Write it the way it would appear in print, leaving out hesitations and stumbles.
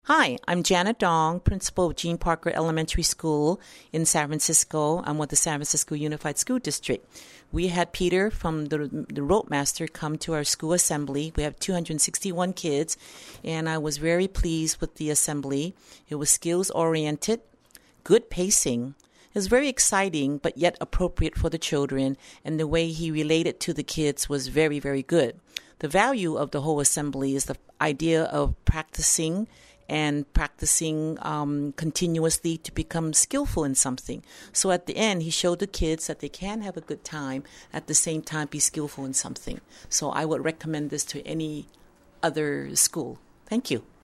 Hi, I'm Janet Dong, principal of Gene Parker Elementary School in San Francisco. I'm with the San Francisco Unified School District. We had Peter from the Roadmaster come to our school assembly. We have 261 kids, and I was very pleased with the assembly. It was skills-oriented, good pacing. It was very exciting, but yet appropriate for the children, and the way he related to the kids was very, very good. The value of the whole assembly is the idea of practicing continuously to become skillful in something. So at the end, he showed the kids that they can have a good time, at the same time be skillful in something. So I would recommend this to any other school. Thank you.